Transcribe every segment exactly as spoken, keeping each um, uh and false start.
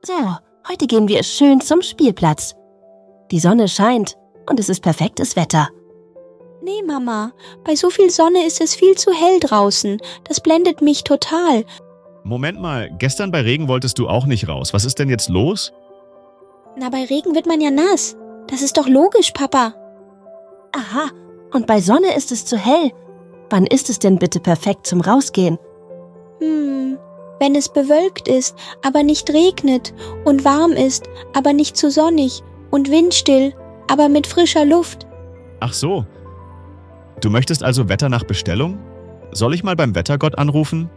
So, heute gehen wir schön zum Spielplatz. Die Sonne scheint und es ist perfektes Wetter. Nee, Mama, bei so viel Sonne ist es viel zu hell draußen. Das blendet mich total. Moment mal, gestern bei Regen wolltest du auch nicht raus. Was ist denn jetzt los? Na, bei Regen wird man ja nass. Das ist doch logisch, Papa. Aha, und bei Sonne ist es zu hell. Wann ist es denn bitte perfekt zum Rausgehen? Hm, wenn es bewölkt ist, aber nicht regnet und warm ist, aber nicht zu sonnig und windstill, aber mit frischer Luft. Ach so. Du möchtest also Wetter nach Bestellung? Soll ich mal beim Wettergott anrufen?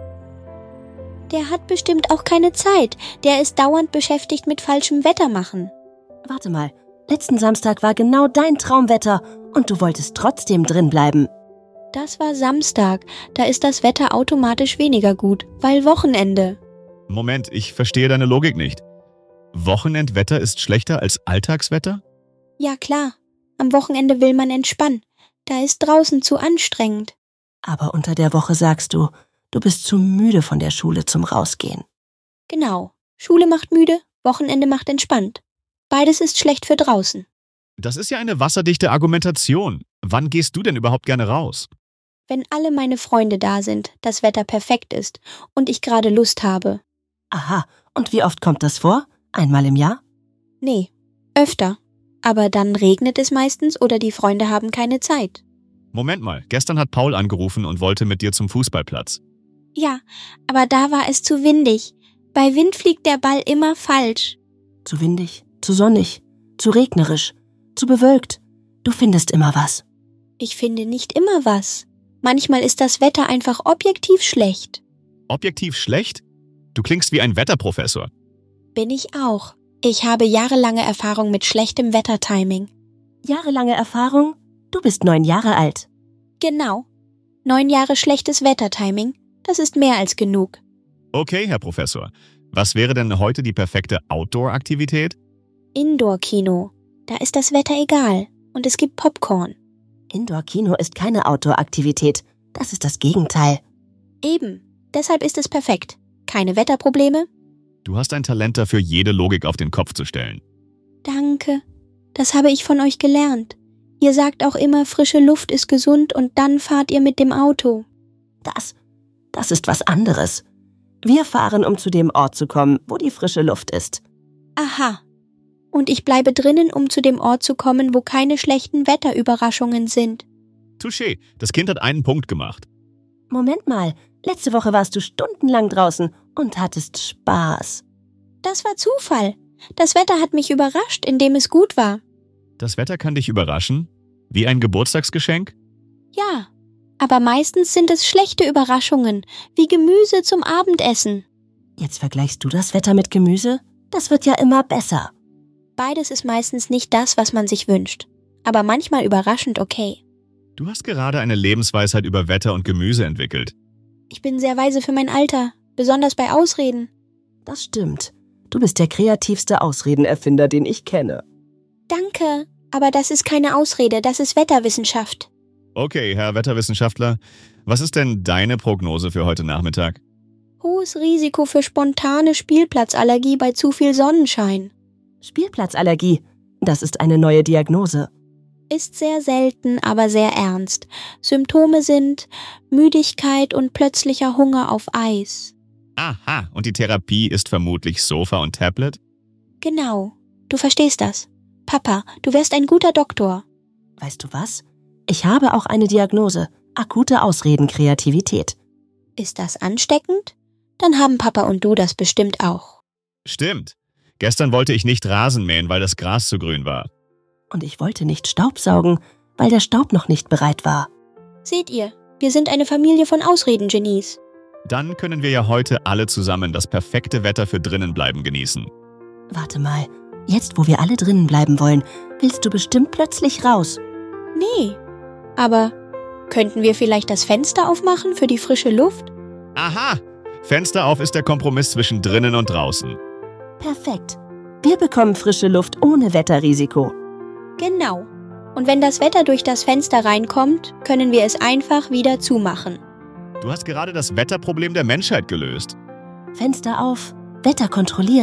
Der hat bestimmt auch keine Zeit. Der ist dauernd beschäftigt mit falschem Wetter machen. Warte mal, letzten Samstag war genau dein Traumwetter und du wolltest trotzdem drin bleiben. Das war Samstag. Da ist das Wetter automatisch weniger gut, weil Wochenende. Moment, ich verstehe deine Logik nicht. Wochenendwetter ist schlechter als Alltagswetter? Ja, klar. Am Wochenende will man entspannen. Da ist draußen zu anstrengend. Aber unter der Woche sagst du, du bist zu müde von der Schule zum Rausgehen. Genau. Schule macht müde, Wochenende macht entspannt. Beides ist schlecht für draußen. Das ist ja eine wasserdichte Argumentation. Wann gehst du denn überhaupt gerne raus? Wenn alle meine Freunde da sind, das Wetter perfekt ist und ich gerade Lust habe. Aha, und wie oft kommt das vor? Einmal im Jahr? Nee, öfter. Aber dann regnet es meistens oder die Freunde haben keine Zeit. Moment mal, gestern hat Paul angerufen und wollte mit dir zum Fußballplatz. Ja, aber da war es zu windig. Bei Wind fliegt der Ball immer falsch. Zu windig, zu sonnig, zu regnerisch, zu bewölkt. Du findest immer was. Ich finde nicht immer was. Manchmal ist das Wetter einfach objektiv schlecht. Objektiv schlecht? Du klingst wie ein Wetterprofessor. Bin ich auch. Ich habe jahrelange Erfahrung mit schlechtem Wettertiming. Jahrelange Erfahrung? Du bist neun Jahre alt. Genau. Neun Jahre schlechtes Wettertiming, das ist mehr als genug. Okay, Herr Professor. Was wäre denn heute die perfekte Outdoor-Aktivität? Indoor-Kino. Da ist das Wetter egal. Und es gibt Popcorn. Indoor-Kino ist keine Outdoor-Aktivität. Das ist das Gegenteil. Eben. Deshalb ist es perfekt. Keine Wetterprobleme. Du hast ein Talent dafür, jede Logik auf den Kopf zu stellen. Danke. Das habe ich von euch gelernt. Ihr sagt auch immer, frische Luft ist gesund und dann fahrt ihr mit dem Auto. Das, das ist was anderes. Wir fahren, um zu dem Ort zu kommen, wo die frische Luft ist. Aha. Und ich bleibe drinnen, um zu dem Ort zu kommen, wo keine schlechten Wetterüberraschungen sind. Touché, das Kind hat einen Punkt gemacht. Moment mal, letzte Woche warst du stundenlang draußen und hattest Spaß. Das war Zufall. Das Wetter hat mich überrascht, indem es gut war. Das Wetter kann dich überraschen? Wie ein Geburtstagsgeschenk? Ja, aber meistens sind es schlechte Überraschungen, wie Gemüse zum Abendessen. Jetzt vergleichst du das Wetter mit Gemüse? Das wird ja immer besser. Beides ist meistens nicht das, was man sich wünscht. Aber manchmal überraschend okay. Du hast gerade eine Lebensweisheit über Wetter und Gemüse entwickelt. Ich bin sehr weise für mein Alter, besonders bei Ausreden. Das stimmt. Du bist der kreativste Ausredenerfinder, den ich kenne. Danke, aber das ist keine Ausrede, das ist Wetterwissenschaft. Okay, Herr Wetterwissenschaftler, was ist denn deine Prognose für heute Nachmittag? Hohes Risiko für spontane Spielplatzallergie bei zu viel Sonnenschein. Spielplatzallergie, das ist eine neue Diagnose. Ist sehr selten, aber sehr ernst. Symptome sind Müdigkeit und plötzlicher Hunger auf Eis. Aha, und die Therapie ist vermutlich Sofa und Tablet? Genau, du verstehst das. Papa, du wärst ein guter Doktor. Weißt du was? Ich habe auch eine Diagnose. Akute Ausredenkreativität. Ist das ansteckend? Dann haben Papa und du das bestimmt auch. Stimmt. Gestern wollte ich nicht Rasen mähen, weil das Gras zu grün war. Und ich wollte nicht Staubsaugen, weil der Staub noch nicht bereit war. Seht ihr, wir sind eine Familie von Ausredengenies. Dann können wir ja heute alle zusammen das perfekte Wetter für drinnen bleiben genießen. Warte mal, jetzt wo wir alle drinnen bleiben wollen, willst du bestimmt plötzlich raus. Nee, aber könnten wir vielleicht das Fenster aufmachen für die frische Luft? Aha! Fenster auf ist der Kompromiss zwischen drinnen und draußen. Perfekt. Wir bekommen frische Luft ohne Wetterrisiko. Genau. Und wenn das Wetter durch das Fenster reinkommt, können wir es einfach wieder zumachen. Du hast gerade das Wetterproblem der Menschheit gelöst. Fenster auf, Wetter kontrolliert.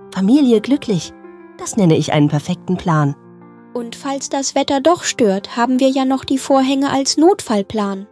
Familie glücklich. Das nenne ich einen perfekten Plan. Und falls das Wetter doch stört, haben wir ja noch die Vorhänge als Notfallplan.